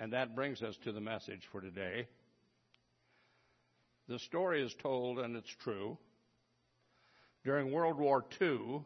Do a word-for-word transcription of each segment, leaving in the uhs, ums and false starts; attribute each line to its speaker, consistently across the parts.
Speaker 1: And that brings us to the message for today. The story is told, and it's true. During World War Two,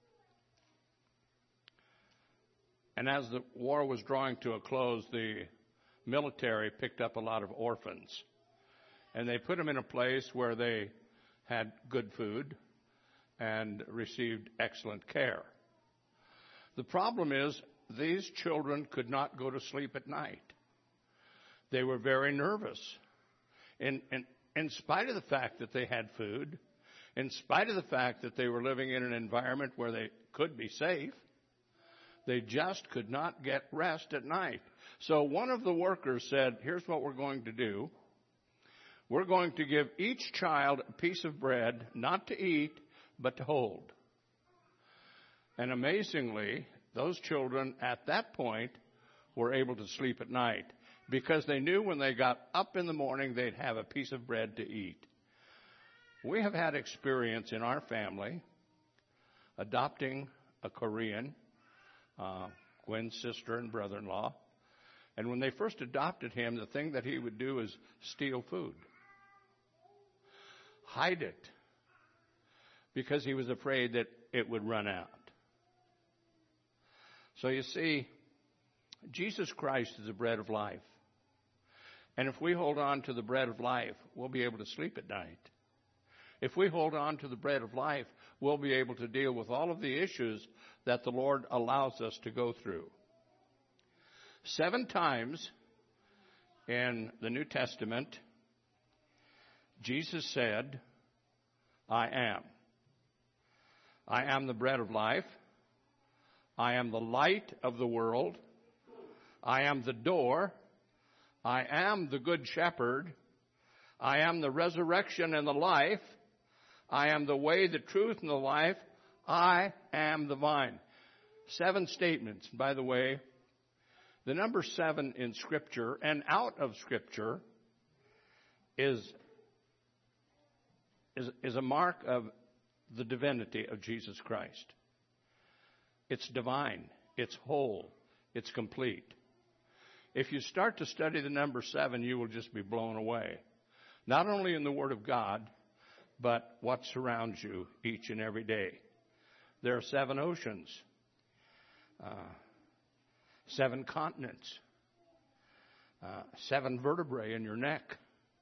Speaker 1: and as the war was drawing to a close, the military picked up a lot of orphans. And they put them in a place where they had good food and received excellent care. The problem is, these children could not go to sleep at night. They were very nervous. In, in, in spite of the fact that they had food, in spite of the fact that they were living in an environment where they could be safe, they just could not get rest at night. So one of the workers said, here's what we're going to do. We're going to give each child a piece of bread, not to eat, but to hold. And amazingly, those children at that point were able to sleep at night because they knew when they got up in the morning they'd have a piece of bread to eat. We have had experience in our family adopting a Korean, uh, Gwen's sister and brother-in-law. And when they first adopted him, the thing that he would do is steal food. Hide it. Because he was afraid that it would run out. So you see, Jesus Christ is the bread of life. And if we hold on to the bread of life, we'll be able to sleep at night. If we hold on to the bread of life, we'll be able to deal with all of the issues that the Lord allows us to go through. Seven times in the New Testament, Jesus said, I am. I am the bread of life. I am the light of the world. I am the door. I am the good shepherd. I am the resurrection and the life. I am the way, the truth, and the life. I am the vine. Seven statements. By the way, the number seven in Scripture and out of Scripture is, is, is a mark of the divinity of Jesus Christ. It's divine. It's whole. It's complete. If you start to study the number seven, you will just be blown away. Not only in the Word of God, but what surrounds you each and every day. There are seven oceans, uh, seven continents, uh, seven vertebrae in your neck.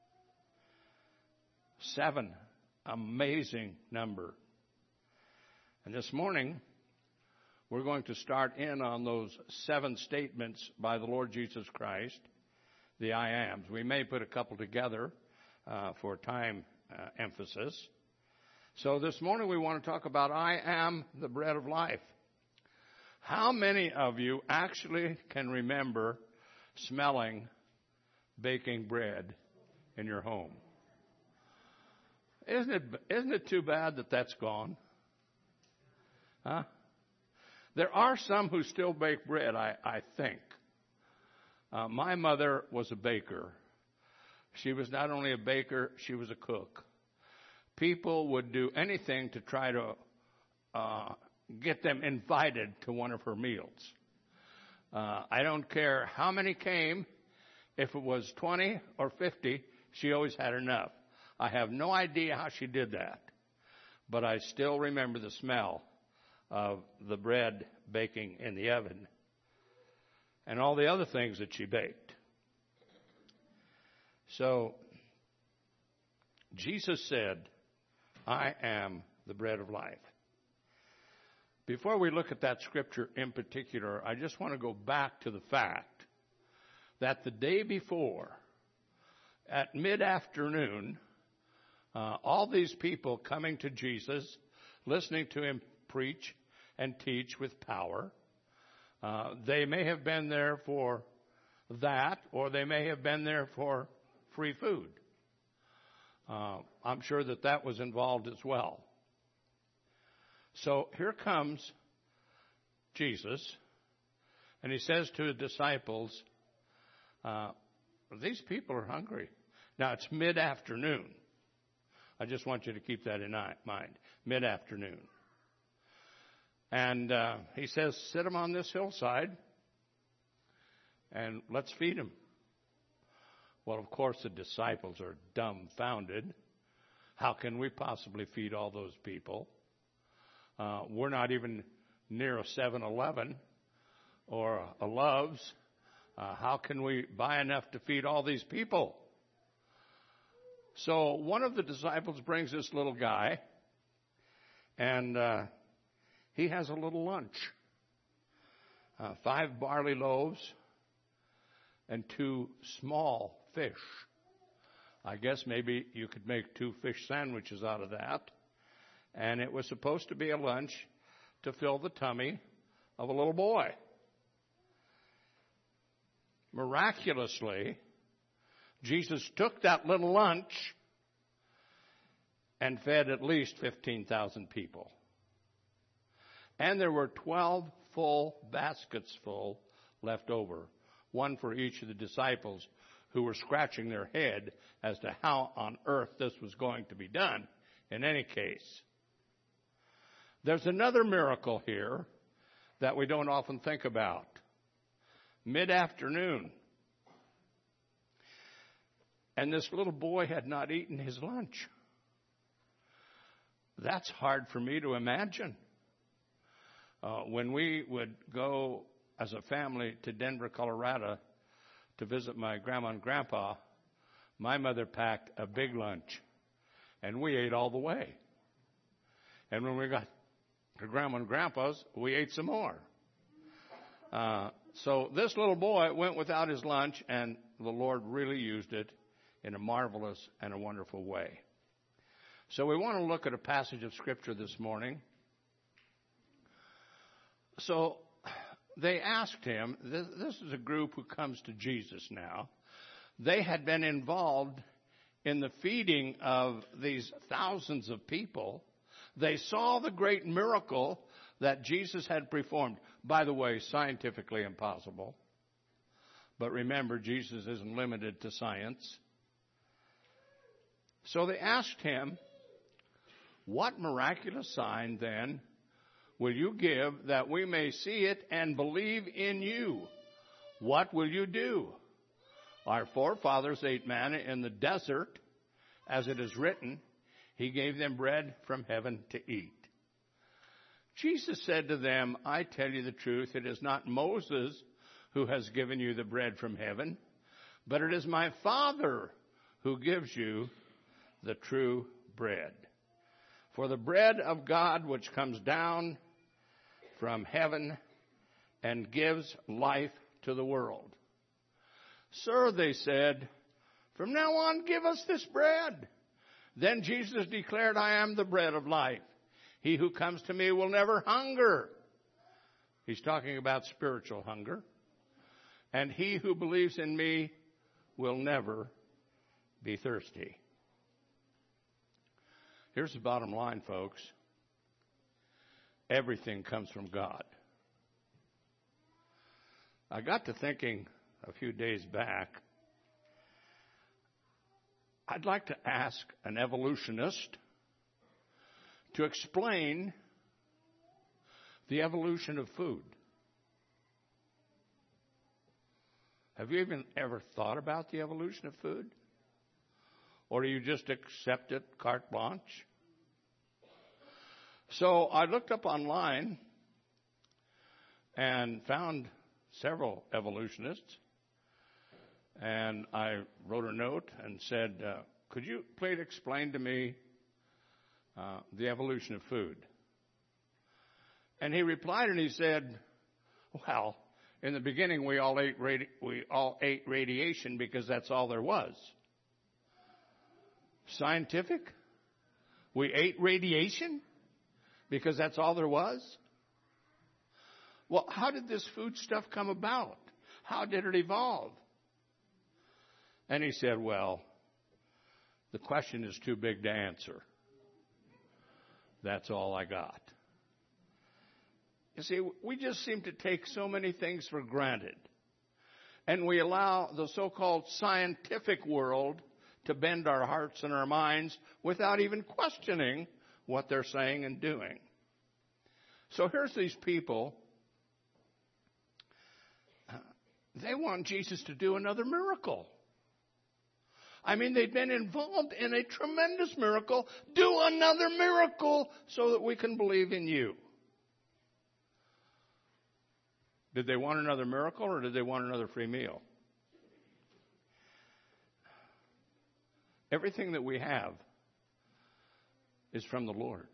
Speaker 1: Seven. Amazing number. And this morning, we're going to start in on those seven statements by the Lord Jesus Christ, the I ams. We may put a couple together uh, for time uh, emphasis. So this morning we want to talk about I am the bread of life. How many of you actually can remember smelling baking bread in your home? Isn't it, isn't it too bad that that's gone? Huh? There are some who still bake bread, I, I think. Uh, my mother was a baker. She was not only a baker, she was a cook. People would do anything to try to uh, get them invited to one of her meals. Uh, I don't care how many came. If it was twenty or fifty, she always had enough. I have no idea how she did that, but I still remember the smell of the bread baking in the oven and all the other things that she baked. So Jesus said, I am the bread of life. Before we look at that scripture in particular, I just want to go back to the fact that the day before, at mid-afternoon, uh, all these people coming to Jesus, listening to him preach and teach with power, uh, they may have been there for that, or they may have been there for free food. Uh, I'm sure that that was involved as well. So here comes Jesus, and he says to the disciples, uh, these people are hungry. Now, it's mid-afternoon. I just want you to keep that in mind. Mid-afternoon. And uh, he says, sit them on this hillside, and let's feed them. Well, of course, the disciples are dumbfounded. How can we possibly feed all those people? Uh, we're not even near a seven eleven or a Love's. Uh, how can we buy enough to feed all these people? So one of the disciples brings this little guy, and uh, he has a little lunch. Uh, five barley loaves and two small fish. I guess maybe you could make two fish sandwiches out of that. And it was supposed to be a lunch to fill the tummy of a little boy. Miraculously, Jesus took that little lunch and fed at least fifteen thousand people. And there were twelve full baskets full left over, one for each of the disciples who were scratching their head as to how on earth this was going to be done. In any case, there's another miracle here that we don't often think about. Mid-afternoon, and this little boy had not eaten his lunch. That's hard for me to imagine. Uh, when we would go as a family to Denver, Colorado to visit my grandma and grandpa, my mother packed a big lunch, and we ate all the way. And when we got to grandma and grandpa's, we ate some more. Uh, so this little boy went without his lunch, and the Lord really used it in a marvelous and a wonderful way. So we want to look at a passage of Scripture this morning. So they asked him, this, this is a group who comes to Jesus now. They had been involved in the feeding of these thousands of people. They saw the great miracle that Jesus had performed. By the way, scientifically impossible. But remember, Jesus isn't limited to science. So they asked him, what miraculous sign then will you give that we may see it and believe in you? What will you do? Our forefathers ate manna in the desert, as it is written, he gave them bread from heaven to eat. Jesus said to them, I tell you the truth, it is not Moses who has given you the bread from heaven, but it is my Father who gives you the true bread. For the bread of God which comes down from heaven and gives life to the world. Sir, they said, from now on give us this bread. Then Jesus declared, I am the bread of life. He who comes to me will never hunger. He's talking about spiritual hunger. And he who believes in me will never be thirsty. Here's the bottom line, folks. Everything comes from God. I got to thinking a few days back, I'd like to ask an evolutionist to explain the evolution of food. Have you even ever thought about the evolution of food? Or do you just accept it carte blanche? So I looked up online and found several evolutionists. And I wrote a note and said, uh, could you please explain to me uh, the evolution of food? And he replied and he said, well, in the beginning we all ate radi- we all ate radiation because that's all there was. Scientific? We ate radiation because that's all there was? Well, how did this food stuff come about? How did it evolve? And he said, well, the question is too big to answer. That's all I got. You see, we just seem to take so many things for granted. And we allow the so-called scientific world to bend our hearts and our minds without even questioning what they're saying and doing. So here's these people they want Jesus to do another miracle. I mean, they've been involved in a tremendous miracle. Do another miracle so that we can believe in you. Did they want another miracle or did they want another free meal? Everything that we have is from the Lord.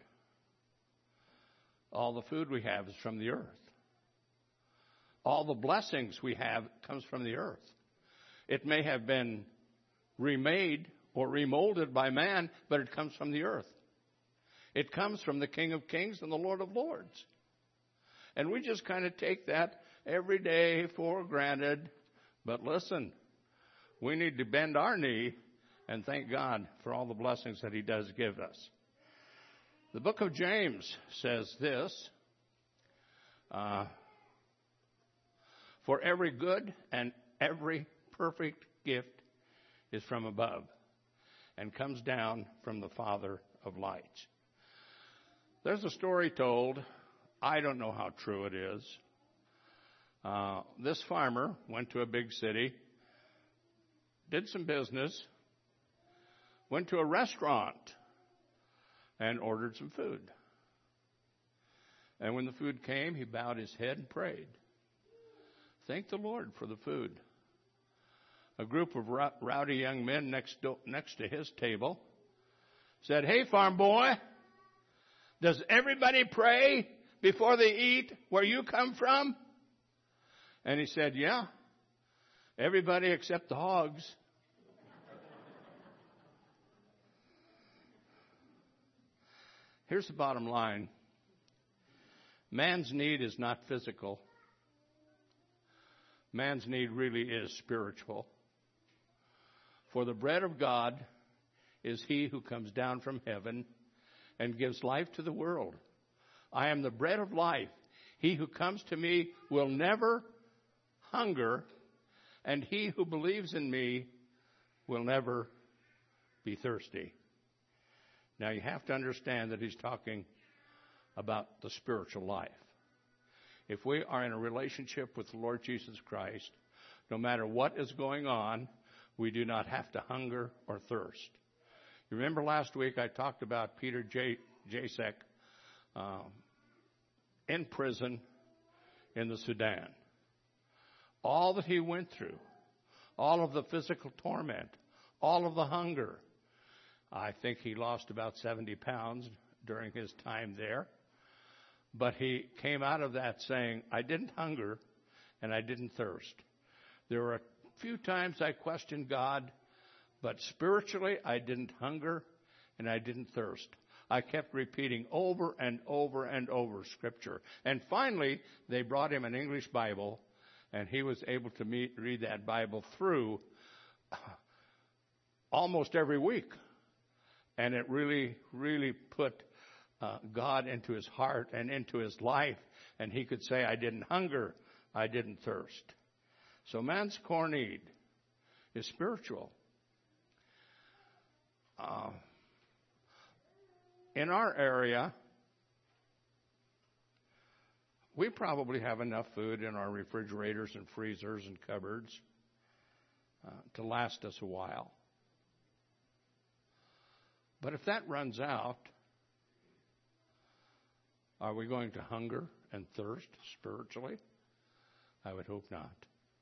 Speaker 1: All the food we have is from the earth. All the blessings we have comes from the earth. It may have been remade or remolded by man, but it comes from the earth. It comes from the King of Kings and the Lord of Lords. And we just kind of take that every day for granted. But listen, we need to bend our knee and thank God for all the blessings that he does give us. The book of James says this, uh, for every good and every perfect gift is from above and comes down from the Father of lights. There's a story told. I don't know how true it is. Uh, this farmer went to a big city, did some business, went to a restaurant, and ordered some food. And when the food came, he bowed his head and prayed. Thank the Lord for the food. A group of rowdy young men next to, next to his table said, "Hey, farm boy, does everybody pray before they eat where you come from?" And he said, "Yeah, everybody except the hogs." Here's the bottom line. Man's need is not physical. Man's need really is spiritual. For the bread of God is he who comes down from heaven and gives life to the world. I am the bread of life. He who comes to me will never hunger, and he who believes in me will never be thirsty. Now you have to understand that he's talking about the spiritual life. If we are in a relationship with the Lord Jesus Christ, no matter what is going on, we do not have to hunger or thirst. You remember last week I talked about Peter J. Jasek um, in prison in the Sudan. All that he went through, all of the physical torment, all of the hunger. I think he lost about seventy pounds during his time there. But he came out of that saying, I didn't hunger and I didn't thirst. There were a few times I questioned God, but spiritually I didn't hunger and I didn't thirst. I kept repeating over and over and over Scripture. And finally, they brought him an English Bible, and he was able to meet, read that Bible through almost every week. And it really, really put uh, God into his heart and into his life. And he could say, I didn't hunger, I didn't thirst. So man's core need is spiritual. Uh, in our area, we probably have enough food in our refrigerators and freezers and cupboards uh, to last us a while. But if that runs out, are we going to hunger and thirst spiritually? I would hope not.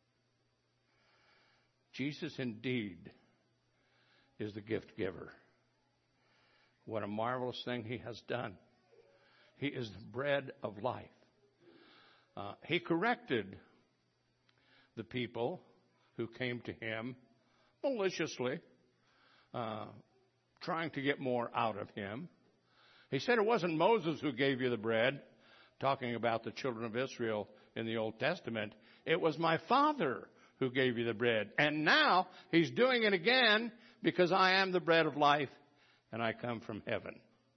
Speaker 1: Jesus indeed is the gift giver. What a marvelous thing he has done. He is the bread of life. Uh, he corrected the people who came to him maliciously, uh, trying to get more out of him. He said it wasn't Moses who gave you the bread, talking about the children of Israel in the Old Testament. It was my Father who gave you the bread. And now he's doing it again because I am the bread of life and I come from heaven.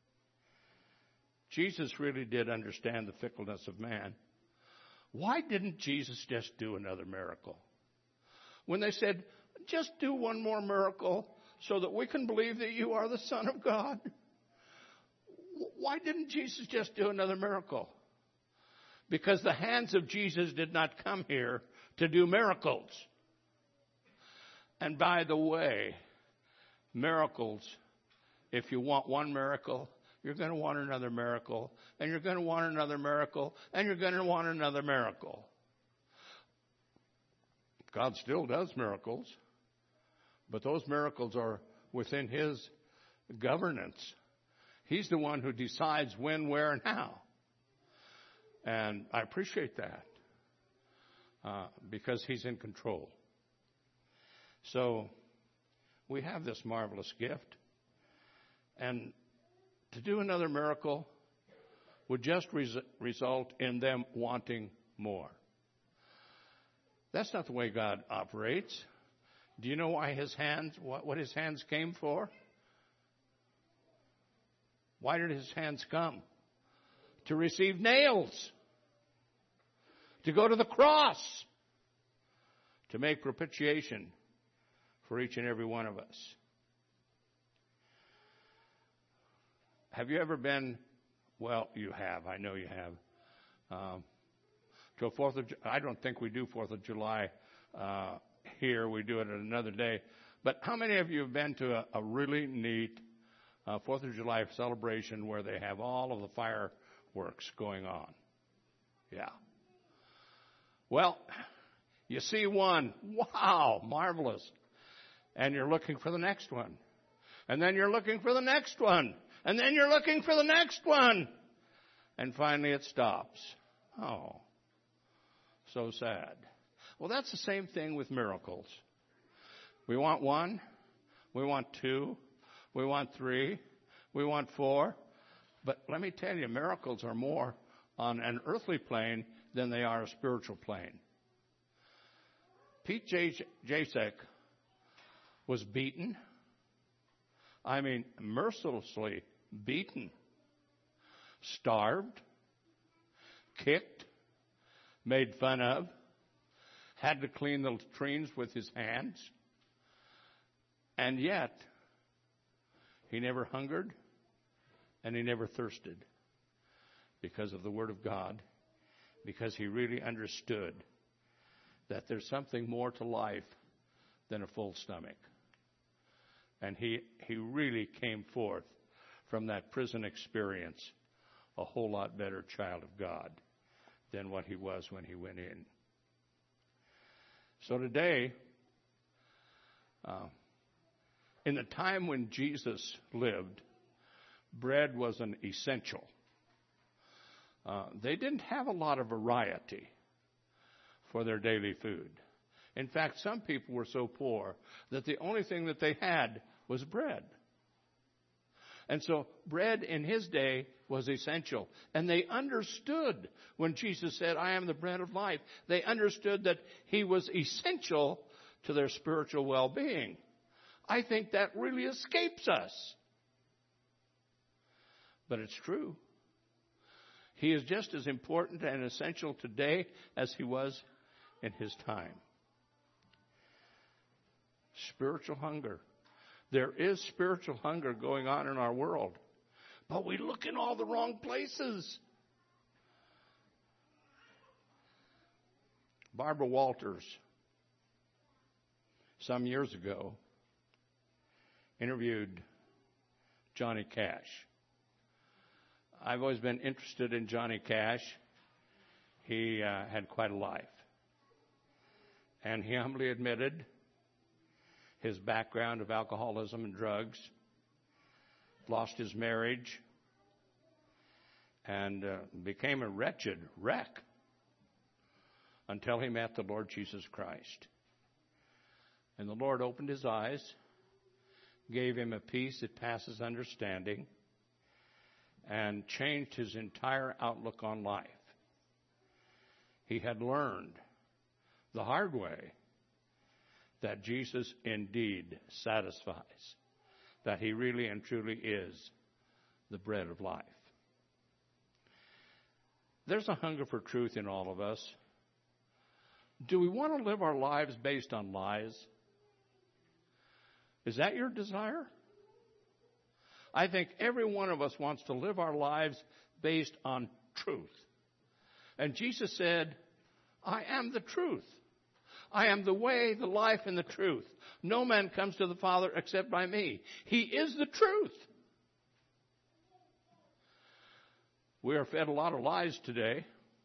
Speaker 1: Jesus really did understand the fickleness of man. Why didn't Jesus just do another miracle? When they said, just do one more miracle so that we can believe that you are the Son of God. Why didn't Jesus just do another miracle? Because the hands of Jesus did not come here to do miracles. And by the way, miracles, if you want one miracle, you're going to want another miracle, and you're going to want another miracle, and you're going to want another miracle. God still does miracles, but those miracles are within His governance. He's the one who decides when, where, and how. And I appreciate that uh, because He's in control. So we have this marvelous gift. And to do another miracle would just res- result in them wanting more. That's not the way God operates. Do you know why His hands, what, what His hands came for? Why did His hands come? To receive nails. To go to the cross. To make propitiation for each and every one of us. Have you ever been, well, you have, I know you have, um, to a Fourth of July? I don't think we do Fourth of July uh, here. We do it at another day. But how many of you have been to a, a really neat uh, Fourth of July celebration where they have all of the fireworks going on? Yeah. Well, you see one, wow, marvelous. And you're looking for the next one. And then you're looking for the next one. And then you're looking for the next one. And finally it stops. Oh, so sad. Well, that's the same thing with miracles. We want one. We want two. We want three. We want four. But let me tell you, miracles are more on an earthly plane than they are a spiritual plane. Pete Jasek was beaten. I mean, mercilessly beaten, starved, kicked, made fun of, had to clean the latrines with his hands, and yet he never hungered and he never thirsted because of the Word of God, because he really understood that there's something more to life than a full stomach. And he, he really came forth from that prison experience a whole lot better child of God than what he was when he went in. So today, uh, in the time when Jesus lived, bread was an essential. Uh, they didn't have a lot of variety for their daily food. In fact, some people were so poor that the only thing that they had was bread. And so bread in his day was essential. And they understood when Jesus said, I am the bread of life. They understood that he was essential to their spiritual well-being. I think that really escapes us. But it's true. He is just as important and essential today as he was in his time. Spiritual hunger. There is spiritual hunger going on in our world, but we look in all the wrong places. Barbara Walters, some years ago, interviewed Johnny Cash. I've always been interested in Johnny Cash. He uh, had quite a life. And he humbly admitted his background of alcoholism and drugs, lost his marriage, and uh, became a wretched wreck until he met the Lord Jesus Christ. And the Lord opened his eyes, gave him a peace that passes understanding, and changed his entire outlook on life. He had learned the hard way that Jesus indeed satisfies, that he really and truly is the bread of life. There's a hunger for truth in all of us. Do we want to live our lives based on lies? Is that your desire? I think every one of us wants to live our lives based on truth. And Jesus said, I am the truth. I am the way, the life, and the truth. No man comes to the Father except by me. He is the truth. We are fed a lot of lies today.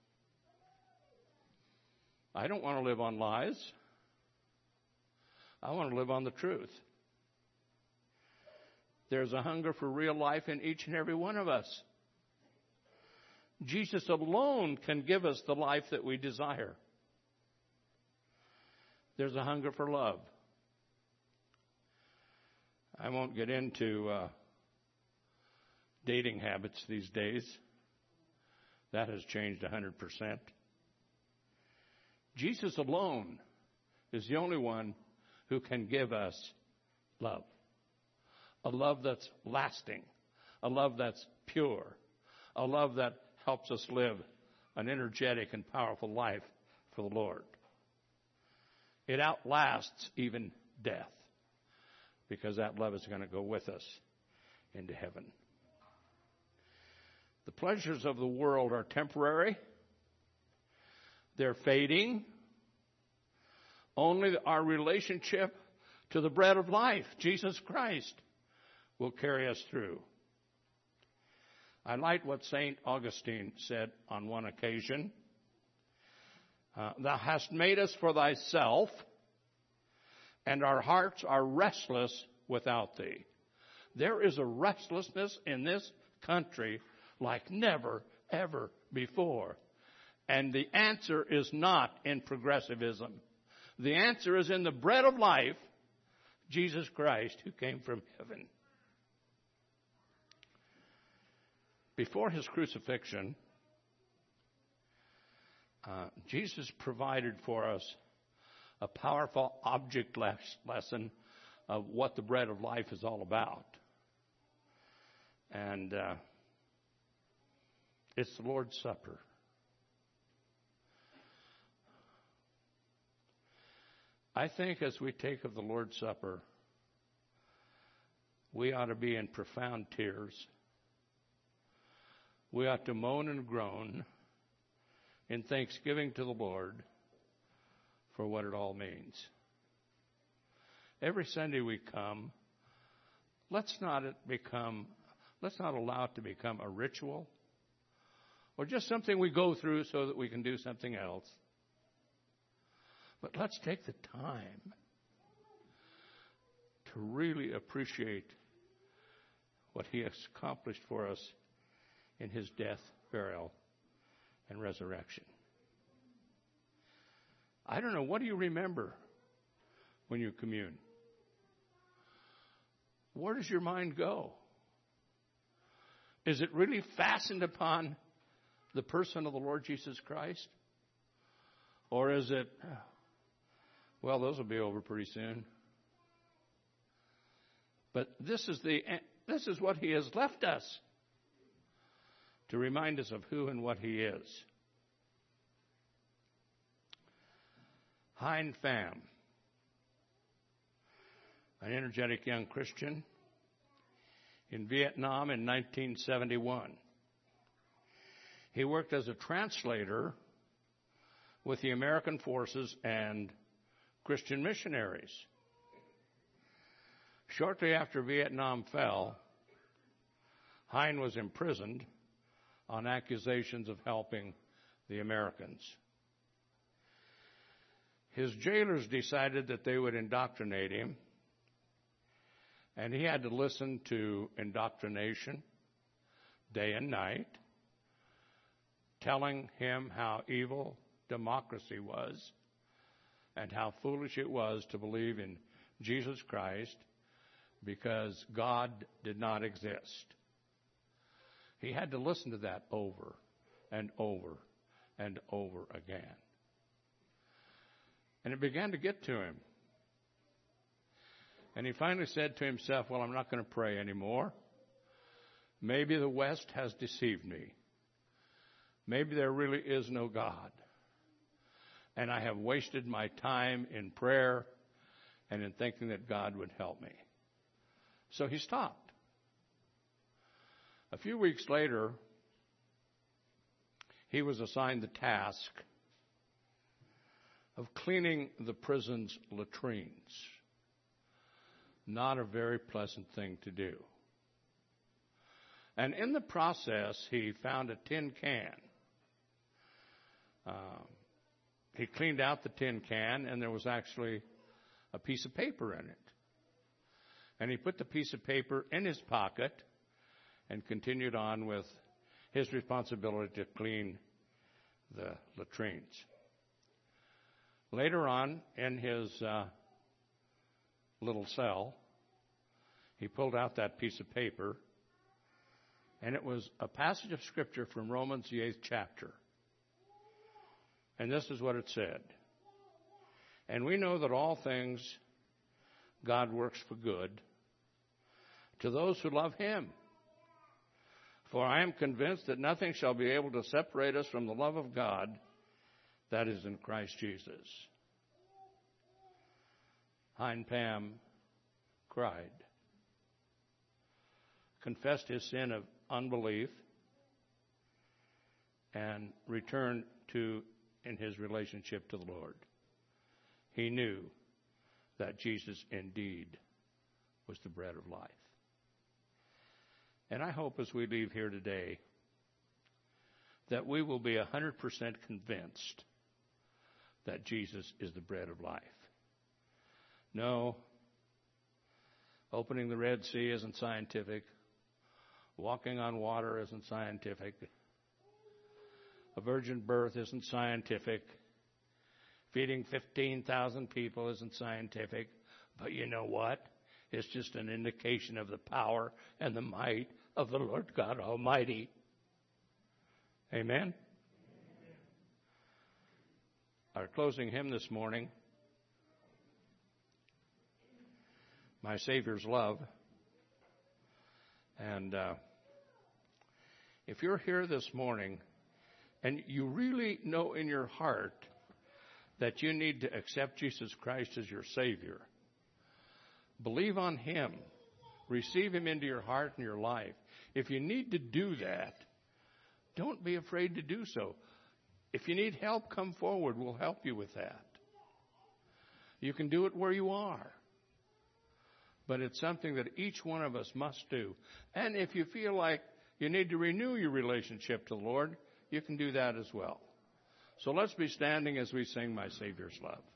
Speaker 1: I don't want to live on lies. I want to live on the truth. There's a hunger for real life in each and every one of us. Jesus alone can give us the life that we desire. There's a hunger for love. I won't get into uh, dating habits these days. That has changed one hundred percent. Jesus alone is the only one who can give us love. A love that's lasting. A love that's pure. A love that helps us live an energetic and powerful life for the Lord. It outlasts even death, because that love is going to go with us into heaven. The pleasures of the world are temporary. They're fading. Only our relationship to the bread of life, Jesus Christ, will carry us through. I like what Saint Augustine said on one occasion. Uh, Thou hast made us for thyself, and our hearts are restless without thee. There is a restlessness in this country like never, ever before. And the answer is not in progressivism. The answer is in the bread of life, Jesus Christ, who came from heaven. Before his crucifixion, uh, Jesus provided for us a powerful object les- lesson of what the bread of life is all about. And uh, it's the Lord's Supper. I think as we take of the Lord's Supper, we ought to be in profound tears. We ought to moan and groan in thanksgiving to the Lord for what it all means. Every Sunday we come, let's not become, let's not allow it to become a ritual or just something we go through so that we can do something else. But let's take the time to really appreciate what he has accomplished for us in his death, burial, and resurrection. I don't know, what do you remember when you commune? Where does your mind go? Is it really fastened upon the person of the Lord Jesus Christ? Or is it, well, those will be over pretty soon. But this is the this is what he has left us, to remind us of who and what he is. Hein Pham, an energetic young Christian in Vietnam in nineteen seventy-one. He worked as a translator with the American forces and Christian missionaries. Shortly after Vietnam fell, Hein was imprisoned on accusations of helping the Americans. His jailers decided that they would indoctrinate him, and he had to listen to indoctrination day and night, telling him how evil democracy was and how foolish it was to believe in Jesus Christ because God did not exist. He had to listen to that over and over and over again. And it began to get to him. And he finally said to himself, well, I'm not going to pray anymore. Maybe the West has deceived me. Maybe there really is no God. And I have wasted my time in prayer and in thinking that God would help me. So he stopped. A few weeks later, he was assigned the task of cleaning the prison's latrines. Not a very pleasant thing to do. And in the process, he found a tin can. Um, he cleaned out the tin can, and there was actually a piece of paper in it. And he put the piece of paper in his pocket and continued on with his responsibility to clean the latrines. Later on, in his uh, little cell, he pulled out that piece of paper, and it was a passage of Scripture from Romans, the eighth chapter. And this is what it said. And we know that all things God works for good to those who love him. For I am convinced that nothing shall be able to separate us from the love of God that is in Christ Jesus. Hein Pham cried, confessed his sin of unbelief, and returned to in his relationship to the Lord. He knew that Jesus indeed was the bread of life. And I hope as we leave here today that we will be one hundred percent convinced that Jesus is the bread of life. No, opening the Red Sea isn't scientific. Walking on water isn't scientific. A virgin birth isn't scientific. Feeding fifteen thousand people isn't scientific. But you know what? It's just an indication of the power and the might of the Lord God Almighty. Amen? Our closing hymn this morning, My Savior's Love. And uh, if you're here this morning and you really know in your heart that you need to accept Jesus Christ as your Savior, believe on him, receive him into your heart and your life. If you need to do that, don't be afraid to do so. If you need help, come forward. We'll help you with that. You can do it where you are. But it's something that each one of us must do. And if you feel like you need to renew your relationship to the Lord, you can do that as well. So let's be standing as we sing My Savior's Love.